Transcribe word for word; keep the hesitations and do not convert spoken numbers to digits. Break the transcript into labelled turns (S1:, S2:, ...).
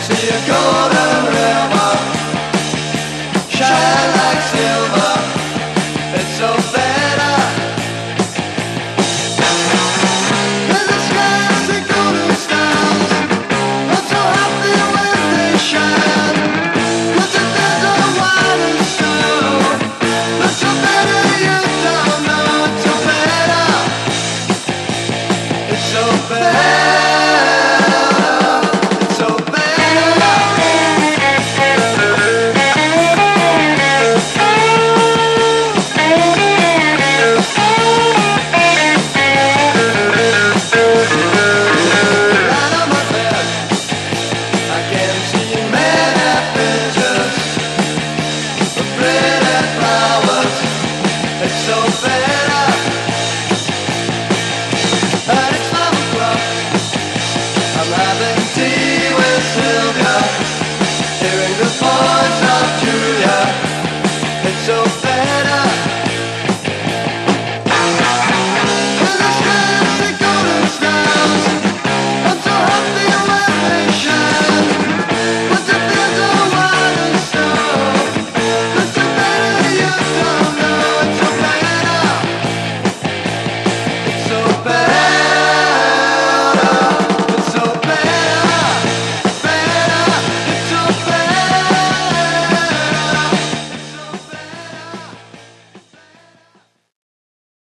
S1: See a golden river shine like silver. It's so better. And the skies are golden stars. I'm so happy when they shine. 'Cause the desert wide and slow. It's so better, you don't know. It's so better. It's so better.